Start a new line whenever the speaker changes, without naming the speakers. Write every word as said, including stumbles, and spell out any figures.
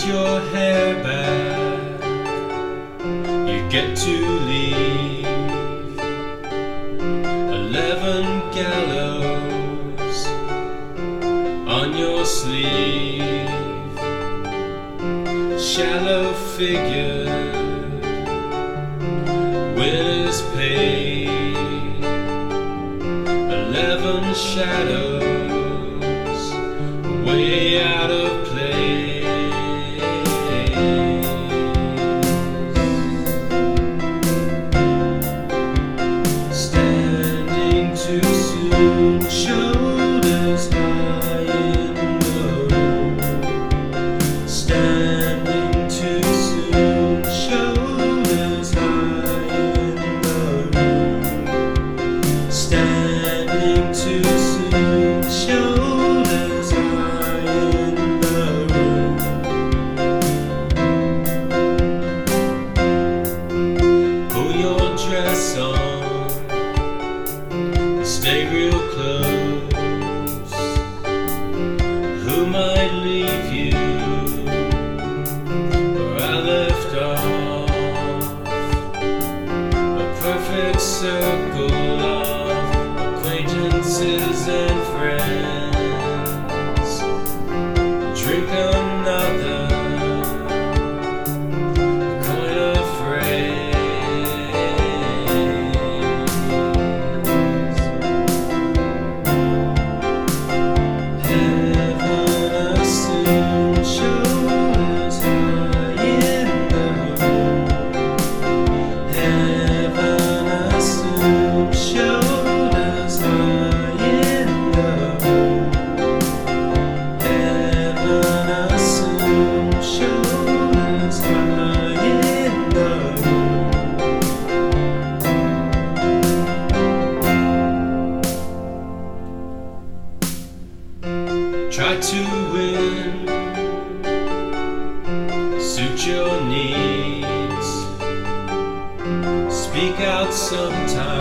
put your hair back, you get to leave. Eleven gallows on your sleeve, shallow figure, winners paid. Eleven shadows way out of place. Standing too soon, shoulders high in the room. Standing too soon, shoulders high in the room. Standing too soon, shoulders high in the room. Pull your dress on, stay real close. Who might leave you where I left off? A perfect circle of acquaintances and friends. Drink another coin of phrase. Heaven assumed shoulders high in the room. Heaven assumed shoulders high in the room. Heaven assumed shoulders high in the room. Try to win, suit your needs. Speak out sometimes.